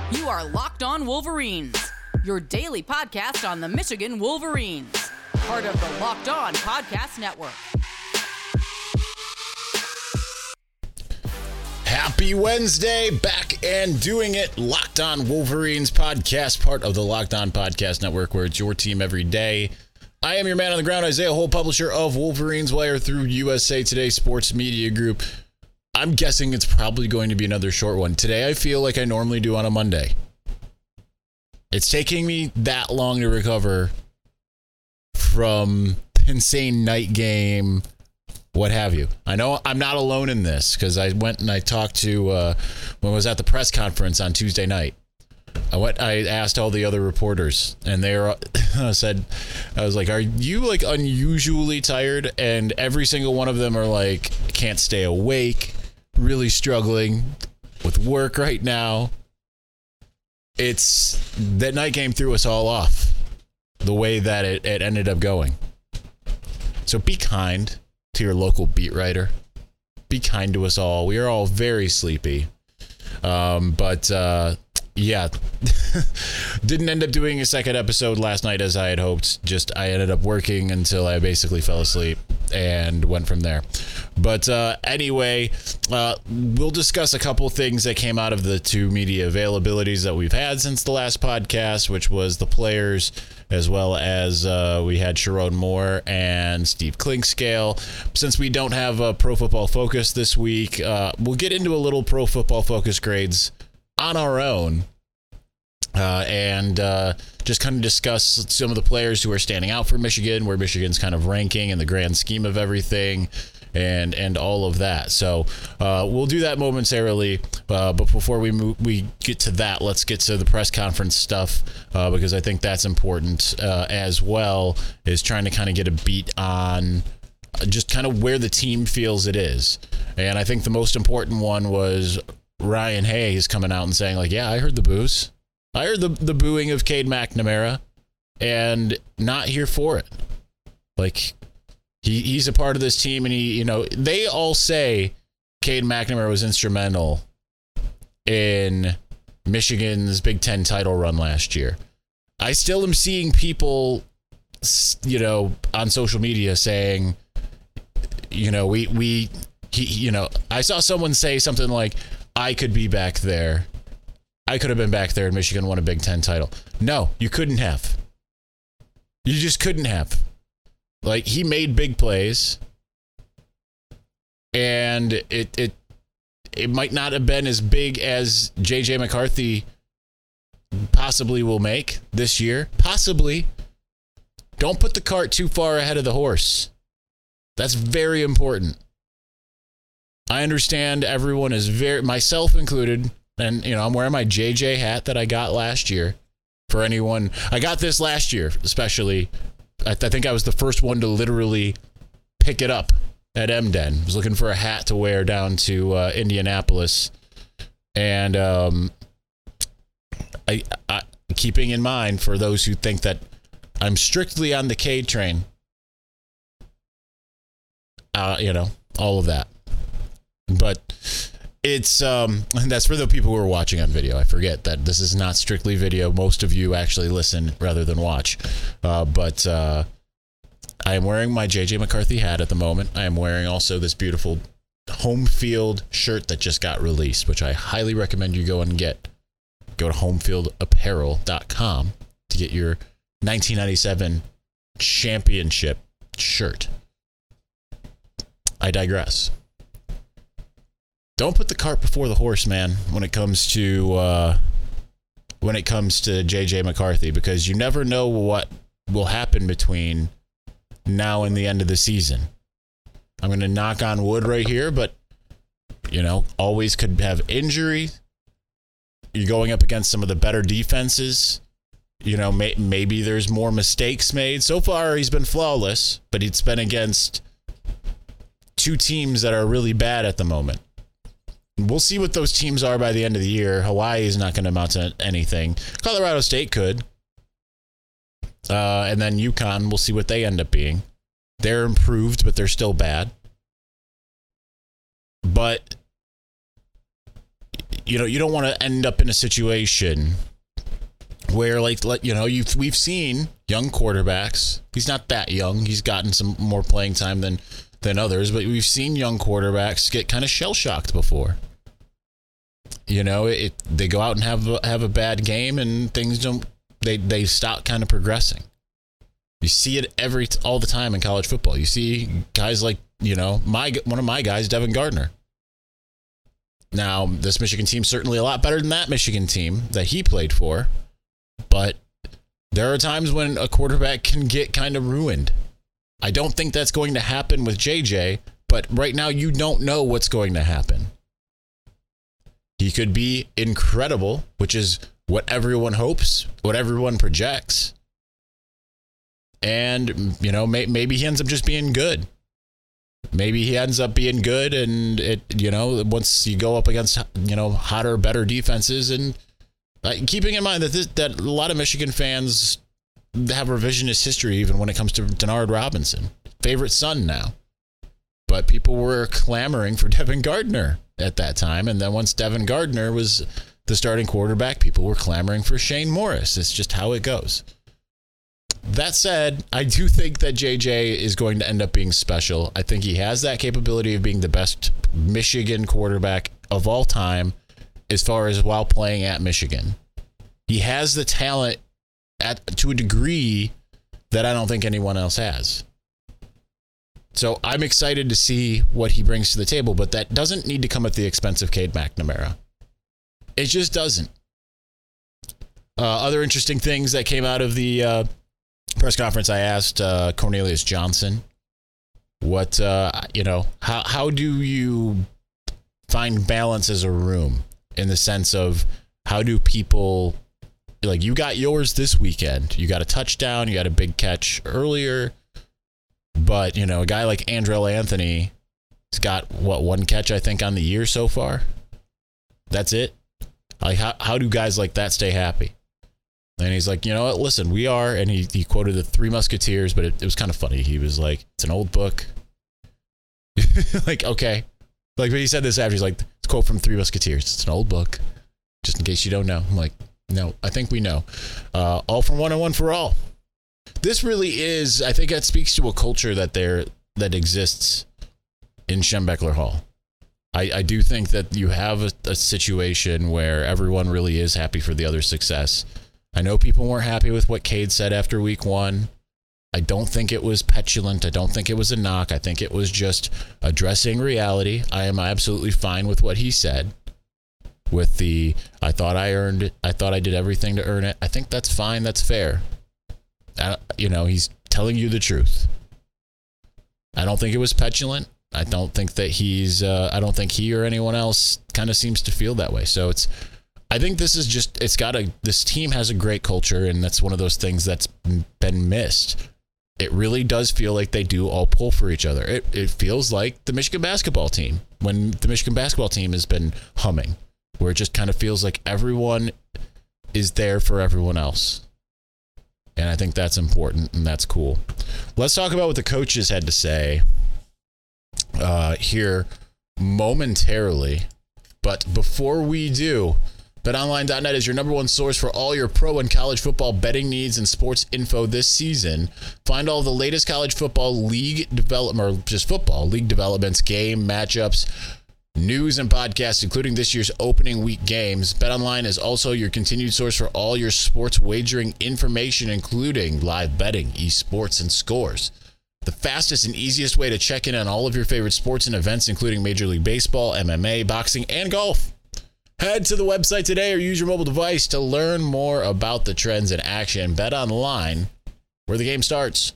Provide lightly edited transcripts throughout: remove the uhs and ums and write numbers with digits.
You are Locked On Wolverines, your daily podcast on the Michigan Wolverines, part of the Locked On Podcast Network. Happy Wednesday, back and doing it. Locked On Wolverines podcast, part of the Locked On Podcast Network, where it's your team every day. I am your man on the ground, Isaiah Hole, publisher of Wolverines Wire through USA Today Sports Media Group. I'm guessing it's probably going to be another short one. Today I feel like I normally do on a Monday. It's taking me that long to recover from the insane night game, what have you. I know I'm not alone in this because I went and I talked to, when I was at the press conference on Tuesday night, I asked all the other reporters and they were, I was like, are you like unusually tired? And every single one of them are like, can't stay awake, really struggling with work right now. It's that night game threw us all off the way that it ended up going. So be kind to your local beat writer. Be kind to us all. We are all very sleepy. Yeah, didn't end up doing a second episode last night as I had hoped. I ended up working until I basically fell asleep and went from there. But anyway, we'll discuss a couple things that came out of the two media availabilities that we've had since the last podcast, which was the players, as well as we had Sherrone Moore and Steve Clinkscale. Since we don't have a Pro Football Focus this week, we'll get into a little Pro Football Focus grades on our own and just kind of discuss some of the players who are standing out for Michigan, where Michigan's kind of ranking in the grand scheme of everything, and all of that. So we'll do that momentarily, but before we get to that, let's get to the press conference stuff, because I think that's important as well, is trying to kind of get a beat on just kind of where the team feels it is. And I think the most important one was Ryan Hayes coming out and saying, like, yeah, I heard the boos. I heard the booing of Cade McNamara, and not here for it. Like, he's a part of this team, and they all say Cade McNamara was instrumental in Michigan's Big Ten title run last year. I still am seeing people, on social media saying, I saw someone say something like, I could be back there. I could have been back there and Michigan won a Big Ten title. No, you couldn't have. You just couldn't have. Like, he made big plays, and it might not have been as big as J.J. McCarthy possibly will make this year. Possibly. Don't put the cart too far ahead of the horse. That's very important. I understand everyone is myself included, and I'm wearing my JJ hat that I got last year. For anyone, I got this last year, especially. I think I was the first one to literally pick it up at Emden. I was looking for a hat to wear down to Indianapolis, and I keeping in mind for those who think that I'm strictly on the Cade train. All of that. But it's that's for the people who are watching on video. I forget that this is not strictly video. Most of you actually listen rather than watch. But I am wearing my JJ McCarthy hat at the moment. I am wearing also this beautiful home field shirt that just got released, which I highly recommend you go and get. Go to homefieldapparel.com to get your 1997 championship shirt. I digress. Don't put the cart before the horse, man, when it comes to J.J. McCarthy, because you never know what will happen between now and the end of the season. I'm going to knock on wood right here, but, always could have injury. You're going up against some of the better defenses. Maybe there's more mistakes made. So far, he's been flawless, but it's been against two teams that are really bad at the moment. We'll see what those teams are by the end of the year. Hawaii is not going to amount to anything. Colorado State could. And then UConn, we'll see what they end up being. They're improved, but they're still bad. But you don't want to end up in a situation where, we've seen young quarterbacks. He's not that young. He's gotten some more playing time than others, but we've seen young quarterbacks get kind of shell-shocked before. They go out and have a bad game, and things they stop kind of progressing. You see it all the time in college football. You see guys like, one of my guys, Devin Gardner. Now, this Michigan team's certainly a lot better than that Michigan team that he played for, but there are times when a quarterback can get kind of ruined. I don't think that's going to happen with JJ, but right now you don't know what's going to happen. He could be incredible, which is what everyone hopes, what everyone projects. And, maybe he ends up just being good. Maybe he ends up being good, and once you go up against, hotter, better defenses, and keeping in mind that a lot of Michigan fans have revisionist history even when it comes to Denard Robinson, favorite son now. But people were clamoring for Devin Gardner at that time, and then once Devin Gardner was the starting quarterback, people were clamoring for Shane Morris. It's just how it goes. That said, I do think that JJ is going to end up being special. I think he has that capability of being the best Michigan quarterback of all time as far as while playing at Michigan. He has the talent to a degree that I don't think anyone else has. So I'm excited to see what he brings to the table, but that doesn't need to come at the expense of Cade McNamara. It just doesn't. Other interesting things that came out of the press conference, I asked Cornelius Johnson, how do you find balance as a room, in the sense of how do people, you got yours this weekend, you got a touchdown, you got a big catch earlier, but a guy like Andrell Anthony has got one catch I think on the year so far. That's it. How do guys like that stay happy? And he's like, listen, we are, and he quoted the Three Musketeers, but it was kind of funny. He was like, it's an old book. Okay. But he said this after, he's like, it's a quote from Three Musketeers. It's an old book, just in case you don't know. I'm like, no, I think we know. All for one and one for all. This really is, I think that speaks to a culture that exists in Schembechler Hall. I do think that you have a situation where everyone really is happy for the other's success. I know people weren't happy with what Cade said after week 1. I don't think it was petulant. I don't think it was a knock. I think it was just addressing reality. I am absolutely fine with what he said. With I thought I earned it. I thought I did everything to earn it. I think that's fine. That's fair. He's telling you the truth. I don't think it was petulant. I don't think that I don't think he or anyone else kind of seems to feel that way. So I think this is just, this team has a great culture, and that's one of those things that's been missed. It really does feel like they do all pull for each other. It feels like the Michigan basketball team, when the Michigan basketball team has been humming, where it just kind of feels like everyone is there for everyone else. And I think that's important, and that's cool. Let's talk about what the coaches had to say here momentarily. But before we do, BetOnline.net is your number one source for all your pro and college football betting needs and sports info this season. Find all the latest college football league development, or just football league developments, game matchups, news, and podcasts, including this year's opening week games. BetOnline is also your continued source for all your sports wagering information, including live betting, esports, and scores. The fastest and easiest way to check in on all of your favorite sports and events, including Major League Baseball, MMA, boxing, and golf. Head to the website today or use your mobile device to learn more about the trends in action. Bet online, where the game starts.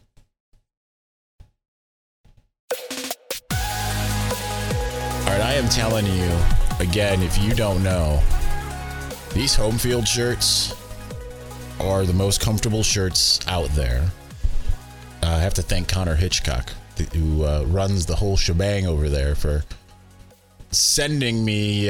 All right, I am telling you, again, if you don't know, these home field shirts are the most comfortable shirts out there. I have to thank Connor Hitchcock, who runs the whole shebang over there, for sending me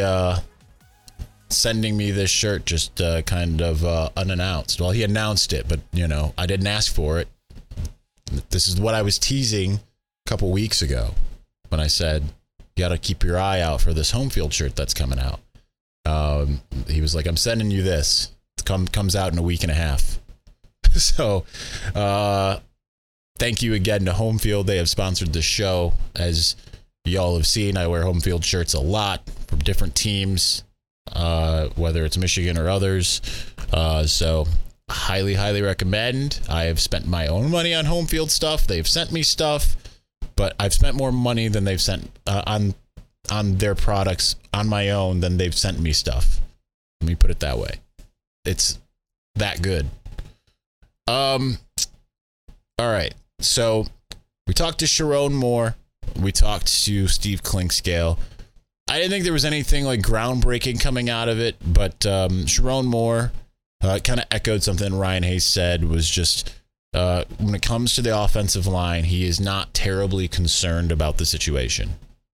this shirt just kind of unannounced. Well, he announced it, but I didn't ask for it. This is what I was teasing a couple weeks ago when I said you got to keep your eye out for this home field shirt that's coming out. He was like, I'm sending you this. It comes out in a week and a half. So, thank you again to Home Field. They have sponsored the show. As y'all have seen, I wear Home Field shirts a lot from different teams, whether it's Michigan or others. So highly, highly recommend. I have spent my own money on Home Field stuff. They've sent me stuff, but I've spent more money than they've sent on their products on my own than they've sent me stuff. Let me put it that way. It's that good. All right. So we talked to Sharon Moore. We talked to Steve Clinkscale. I didn't think there was anything like groundbreaking coming out of it, but Sharon Moore kind of echoed something Ryan Hayes said, was just when it comes to the offensive line, he is not terribly concerned about the situation.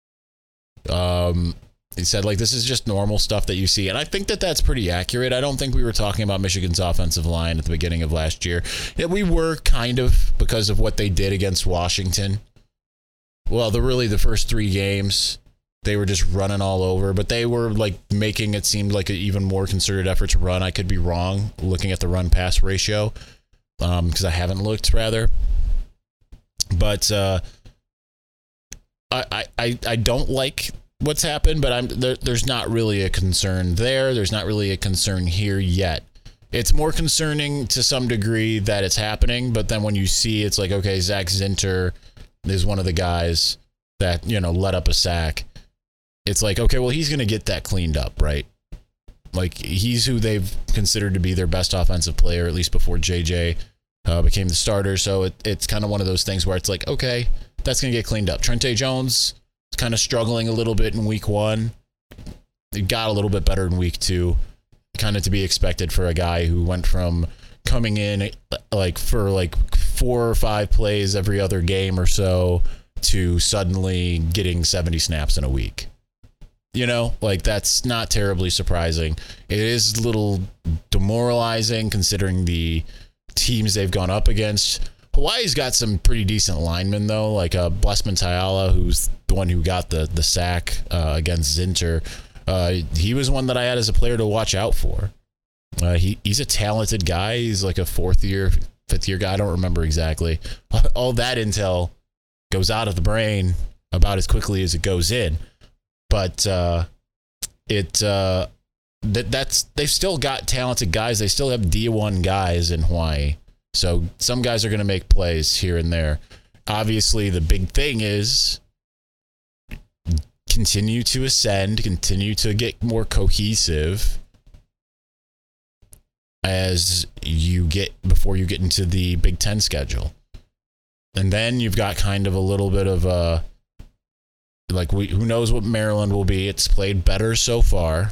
He said, like, this is just normal stuff that you see. And I think that that's pretty accurate. I don't think we were talking about Michigan's offensive line at the beginning of last year. Yeah, we were kind of, because of what they did against Washington. Well, the first 3 games, they were just running all over, but they were like making it seem like an even more concerted effort to run. I could be wrong looking at the run pass ratio, because I haven't looked, rather. But I don't like what's happened, but there's not really a concern there. There's not really a concern here yet. It's more concerning to some degree that it's happening, but then when you see, it's like, okay, Zach Zinter is one of the guys that, let up a sack. It's like, okay, well, he's going to get that cleaned up, right? Like, he's who they've considered to be their best offensive player, at least before JJ became the starter. So it's kind of one of those things where it's like, okay, that's going to get cleaned up. Trente Jones is kind of struggling a little bit in week 1. It got a little bit better in week 2, kind of to be expected for a guy who went from coming in for 4 or 5 plays every other game or so to suddenly getting 70 snaps in a week. That's not terribly surprising. It is a little demoralizing considering the teams they've gone up against. Hawaii's got some pretty decent linemen, though, like Blessman Tayala, who's the one who got the sack against Zinter. He was one that I had as a player to watch out for. He's a talented guy. He's like a 4th year, 5th year guy. I don't remember exactly. All that intel goes out of the brain about as quickly as it goes in. But they've still got talented guys. They still have D1 guys in Hawaii. So some guys are going to make plays here and there. Obviously, the big thing is continue to ascend, continue to get more cohesive before you get into the Big Ten schedule. And then you've got kind of a little bit of who knows what Maryland will be. It's played better so far.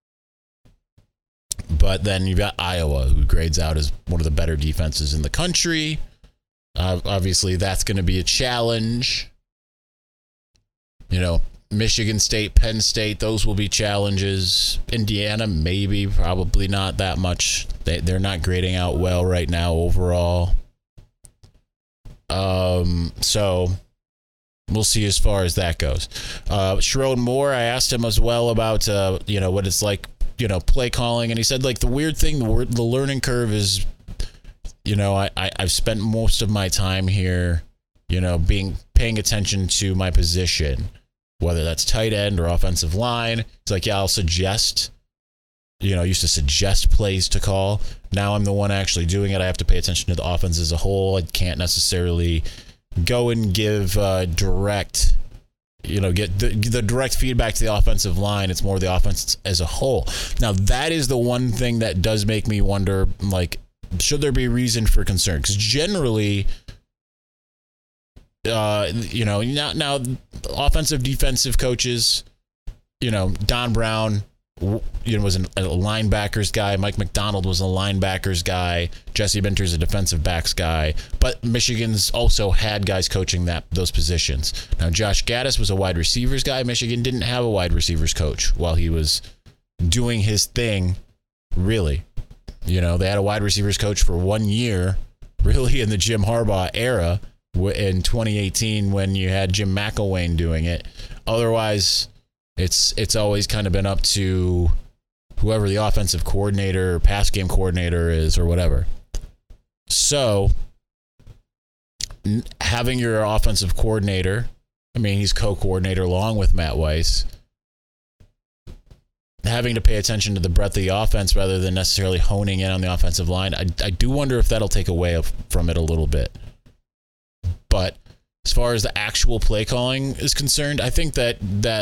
But then you've got Iowa, who grades out as one of the better defenses in the country. Obviously, that's going to be a challenge. Michigan State, Penn State, those will be challenges. Indiana, maybe, probably not that much. They're not grading out well right now overall. So we'll see as far as that goes. Sharon Moore, I asked him as well about, what it's like, play calling. And he said, like, the weird thing, the learning curve is, I've spent most of my time here, paying attention to my position, whether that's tight end or offensive line. It's like, yeah, I'll suggest, I used to suggest plays to call. Now I'm the one actually doing it. I have to pay attention to the offense as a whole. I can't necessarily go and give direct, get the direct feedback to the offensive line. It's more the offense as a whole. Now, that is the one thing that does make me wonder, like, should there be reason for concern? Because generally, now offensive, defensive coaches, Don Brown, was a linebackers guy. Mike McDonald was a linebackers guy. Jesse Minter's a defensive backs guy. But Michigan's also had guys coaching those positions. Now, Josh Gaddis was a wide receivers guy. Michigan didn't have a wide receivers coach while he was doing his thing, really. They had a wide receivers coach for 1 year, really, in the Jim Harbaugh era in 2018 when you had Jim McElwain doing it. Otherwise, it's always kind of been up to whoever the offensive coordinator, pass game coordinator is, or whatever. So having your offensive coordinator, I mean, he's co-coordinator along with Matt Weiss, having to pay attention to the breadth of the offense rather than necessarily honing in on the offensive line, I do wonder if that'll take away from it a little bit. But as far as the actual play calling is concerned, I think that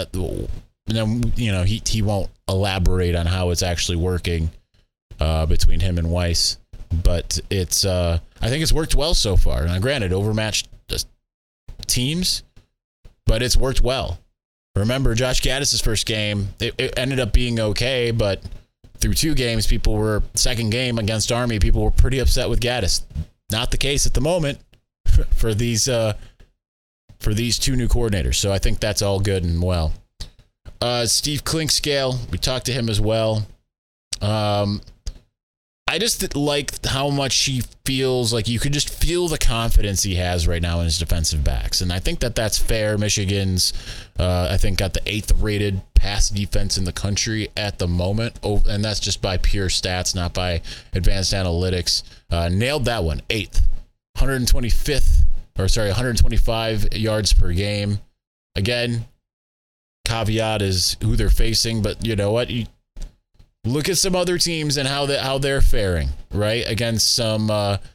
he won't elaborate on how it's actually working between him and Weiss, but it's I think it's worked well so far. Now, granted, overmatched teams, but it's worked well. Remember, Josh Gaddis' first game, it ended up being okay, but through 2 games, second game against Army, people were pretty upset with Gaddis. Not the case at the moment for these 2 new coordinators. So I think that's all good and well. Steve Clinkscale, we talked to him as well. I just like how much he feels like you could just feel the confidence he has right now in his defensive backs. And I think that that's fair. Michigan's, I think, got the 8th rated pass defense in the country at the moment. Oh, and that's just by pure stats, not by advanced analytics. Nailed that one. 8th. 125 yards per game. Again, caveat is who they're facing, but you know what? You look at some other teams and how they're faring, right? Against some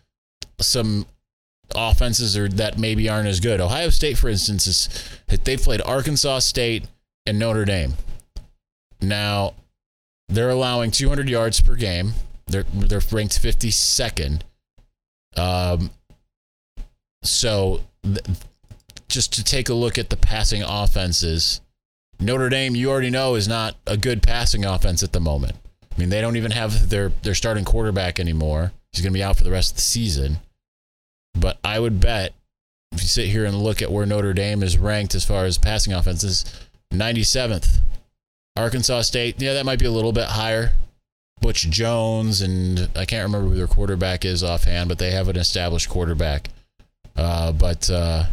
offenses that maybe aren't as good. Ohio State, for instance, they've played Arkansas State and Notre Dame. Now, they're allowing 200 yards per game. They're ranked 52nd. So just to take a look at the passing offenses, Notre Dame, you already know, is not a good passing offense at the moment. I mean, they don't even have their starting quarterback anymore. He's going to be out for the rest of the season. But I would bet, if you sit here and look at where Notre Dame is ranked as far as passing offenses, 97th. Arkansas State, yeah, that might be a little bit higher. Butch Jones, and I can't remember who their quarterback is offhand, but they have an established quarterback. But they're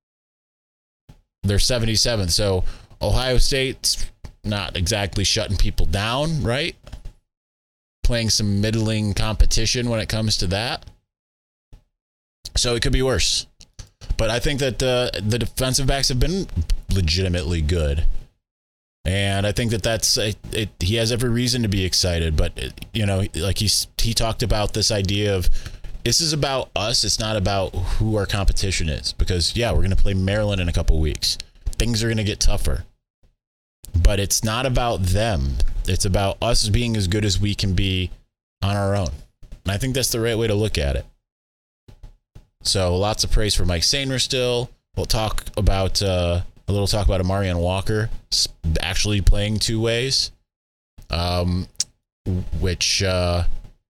77th. So Ohio State's not exactly shutting people down, right? Playing some middling competition when it comes to that. So it could be worse. But I think that the defensive backs have been legitimately good. And I think that he has every reason to be excited. But, like he talked about this idea of, this is about us. It's not about who our competition is. Because, yeah, we're going to play Maryland in a couple weeks. Things are going to get tougher. But it's not about them. It's about us being as good as we can be on our own. And I think that's the right way to look at it. So lots of praise for Mike Sainer still. We'll talk about a little talk about Amarian Walker actually playing 2 ways, which I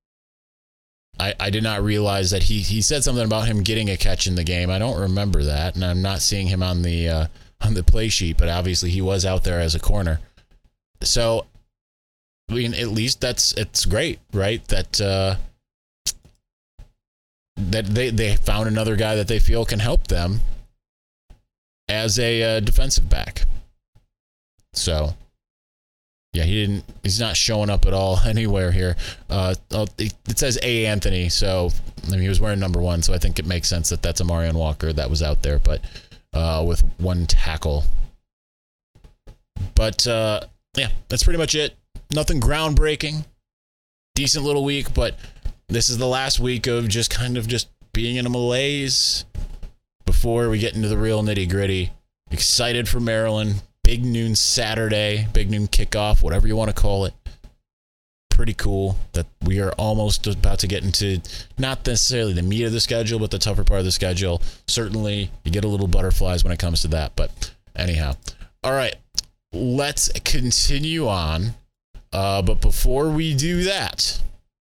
did not realize that he said something about him getting a catch in the game. I don't remember that, and I'm not seeing him on the play sheet, but obviously he was out there as a corner. So, I mean, at least it's great, right? That they found another guy that they feel can help them as a defensive back. So, yeah, he's not showing up at all anywhere here. It says A. Anthony, so I mean, he was wearing number 1, so I think it makes sense that that's Amarian Walker that was out there, but with 1 tackle. But yeah, that's pretty much it. Nothing groundbreaking. Decent little week, but this is the last week of just being in a malaise before we get into the real nitty-gritty. Excited for Maryland. Big noon Saturday, big noon kickoff, whatever you want to call it. Pretty cool that we are almost about to get into not necessarily the meat of the schedule, but the tougher part of the schedule. Certainly, you get a little butterflies when it comes to that. But anyhow, all right, let's continue on. But before we do that,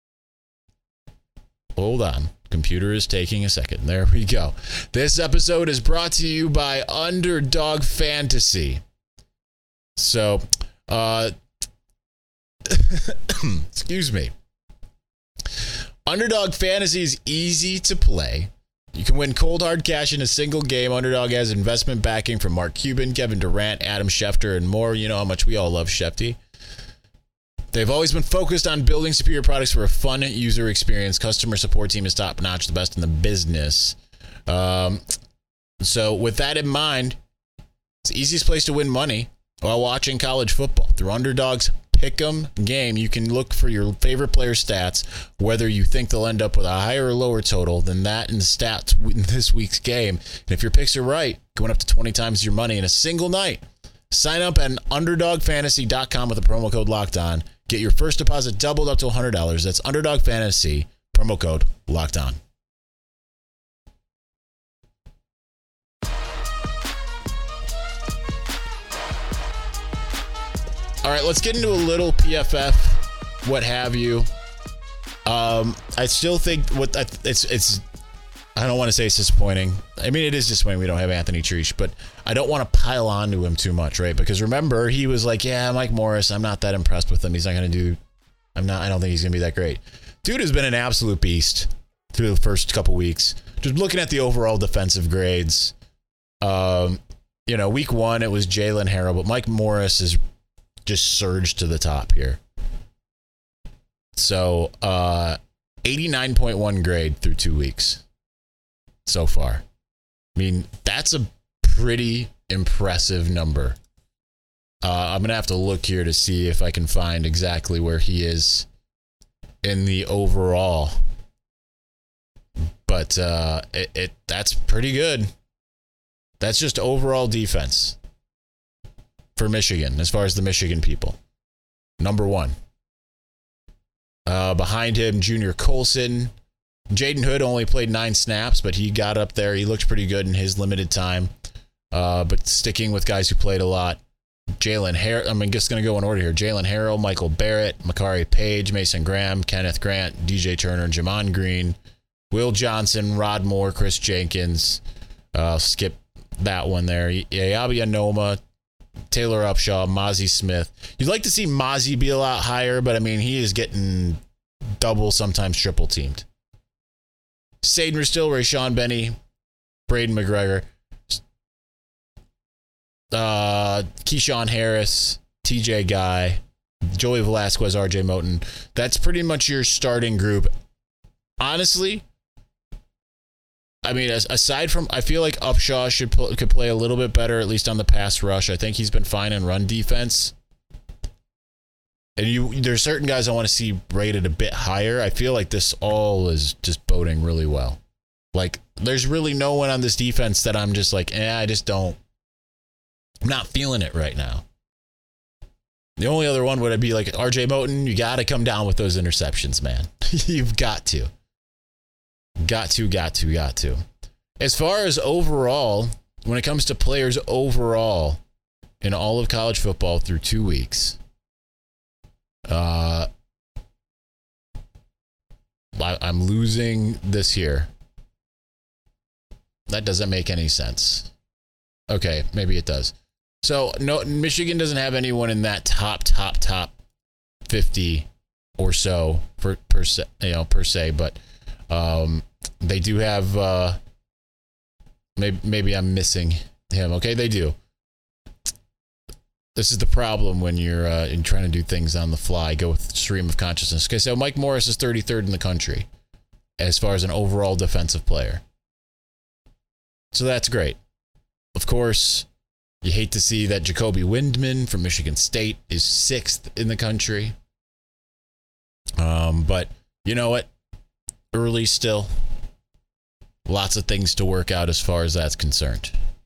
hold on. Computer is taking a second. There we go. This episode is brought to you by Underdog Fantasy. So, excuse me. Underdog Fantasy is easy to play. You can win cold hard cash in a single game. Underdog has investment backing from Mark Cuban, Kevin Durant, Adam Schefter, and more. You know how much we all love Shefty. They've always been focused on building superior products for a fun user experience. Customer support team is top notch, the best in the business. So with that in mind, it's the easiest place to win money while watching college football. Through Underdog's Pick'em game, you can look for your favorite player stats, whether you think they'll end up with a higher or lower total than that in the stats in this week's game. And if your picks are right, going up to 20 times your money in a single night. Sign up at UnderdogFantasy.com with the promo code LOCKEDON. Get your first deposit doubled up to $100. That's Underdog Fantasy, promo code LOCKEDON. All right, let's get into a little PFF, what have you. I still think it's I don't want to say it's disappointing. I mean, it is disappointing we don't have Anthony Treesh, but I don't want to pile on to him too much, right? Because remember, he was like, yeah, Mike Morris, I'm not that impressed with him. He's not going to do, I don't think he's going to be that great. Dude has been an absolute beast through the first couple weeks. Just looking at the overall defensive grades, week one, it was Jalen Harrell, but Mike Morris is just surged to the top here. So, 89.1 grade through 2 weeks so far. I mean, that's a pretty impressive number. I'm going to have to look here to see if I can find exactly where he is in the overall. But that's pretty good. That's just overall defense for Michigan, as far as the Michigan people. Number one. Behind him, Junior Colson. Jaden Hood only played 9 snaps, but he got up there. He looked pretty good in his limited time. But sticking with guys who played a lot. Jalen Harrell, I'm just going to go in order here. Jalen Harrell, Michael Barrett, Makari Page, Mason Graham, Kenneth Grant, DJ Turner, Jamon Green, Will Johnson, Rod Moore, Chris Jenkins. Skip that one there. Yabi Anoma, Taylor Upshaw, Mozzie Smith. You'd like to see Mozzie be a lot higher, but I mean, he is getting double, sometimes triple teamed. Saden Still, Rayshawn Benny, Braden McGregor, Keyshawn Harris, TJ Guy, Joey Velasquez, RJ Moten. That's pretty much your starting group. Honestly, I mean, aside from, I feel like Upshaw could play a little bit better, at least on the pass rush. I think he's been fine in run defense. And there's certain guys I want to see rated a bit higher. I feel like this all is just boding really well. Like, there's really no one on this defense that I'm just like, I'm not feeling it right now. The only other one would be like RJ Moten. You got to come down with those interceptions, man. You've got to. Got to. As far as overall, when it comes to players overall in all of college football through 2 weeks, I'm losing this here. That doesn't make any sense. Okay, maybe it does. So no, Michigan doesn't have anyone in that top 50 or so per se, but they do have. Maybe I'm missing him. Okay, they do. This is the problem when you're trying to do things on the fly. Go with stream of consciousness. Okay, so Mike Morris is 33rd in the country as far as an overall defensive player. So that's great. Of course, you hate to see that Jacoby Windman from Michigan State is 6th in the country. But you know what? Early still. Lots of things to work out as far as that's concerned.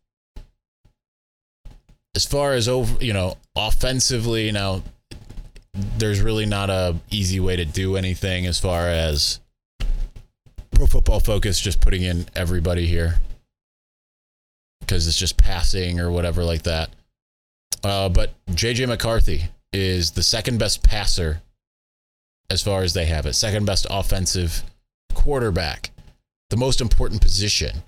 As far as offensively, there's really not a easy way to do anything as far as Pro Football Focus just putting in everybody here because it's just passing or whatever like that. But JJ McCarthy is the second best passer as far as they have it. Second best offensive quarterback. The most important position.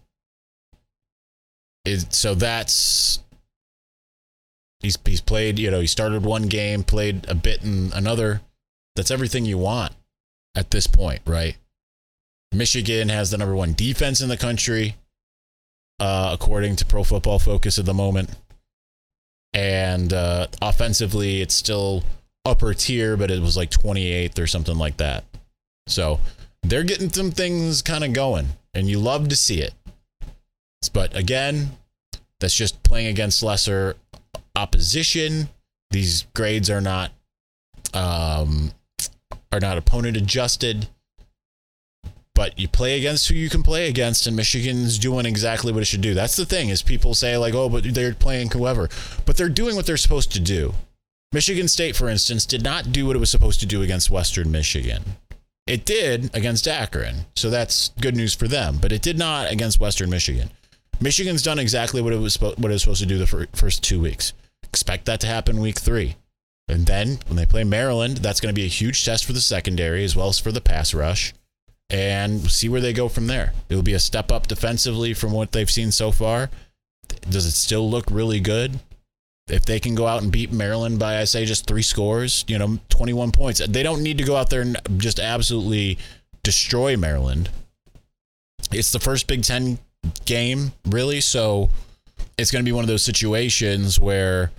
So that's... He's played, he started one game, played a bit in another. That's everything you want at this point, right? Michigan has the number 1 defense in the country, according to Pro Football Focus at the moment. And offensively, it's still upper tier, but it was like 28th or something like that. So they're getting some things kind of going, and you love to see it. But again, that's just playing against lesser opposition. These grades are not opponent adjusted. But you play against who you can play against, and Michigan's doing exactly what it should do. That's the thing, is people say, like, oh, but they're playing whoever. But they're doing what they're supposed to do. Michigan State, for instance, did not do what it was supposed to do against Western Michigan. It did against Akron, so that's good news for them. But it did not against Western Michigan. Michigan's done exactly what it was supposed to do the first 2 weeks. Expect that to happen week 3. And then, when they play Maryland, that's going to be a huge test for the secondary as well as for the pass rush. And see where they go from there. It'll be a step up defensively from what they've seen so far. Does it still look really good? If they can go out and beat Maryland by, I say, just 3 scores, 21 points. They don't need to go out there and just absolutely destroy Maryland. It's the first Big Ten game, really, so it's going to be one of those situations where,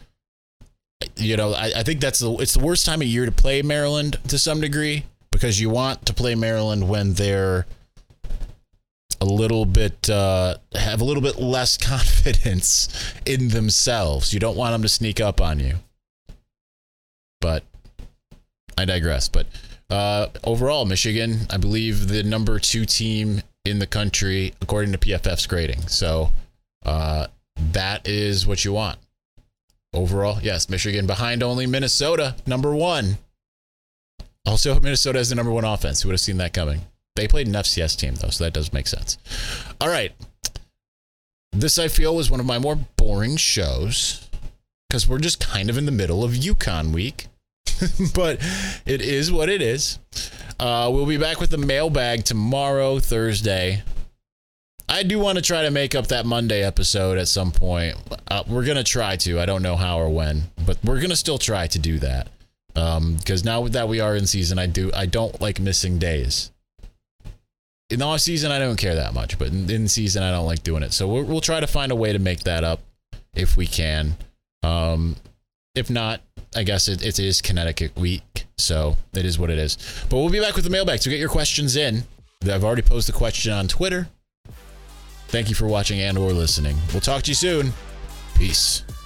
I think it's the worst time of year to play Maryland to some degree, because you want to play Maryland when they're a little bit have a little bit less confidence in themselves. You don't want them to sneak up on you. But I digress. But overall, Michigan, I believe, the number 2 team in the country according to PFF's grading. So that is what you want. Overall, yes, Michigan behind only Minnesota, number 1. Also, Minnesota has the number 1 offense. Who would have seen that coming? They played an FCS team, though, so that does make sense. All right. This, I feel, was one of my more boring shows because we're just kind of in the middle of UConn week. But it is what it is. We'll be back with the mailbag tomorrow, Thursday. I do want to try to make up that Monday episode at some point. We're going to try to. I don't know how or when, but we're going to still try to do that. Because now that we are in season, I don't like missing days. In the off season, I don't care that much, but in season, I don't like doing it. So we'll try to find a way to make that up if we can. If not, I guess it is Connecticut week, so it is what it is. But we'll be back with the mailbag, so get your questions in. I've already posted the question on Twitter. Thank you for watching and or listening. We'll talk to you soon. Peace.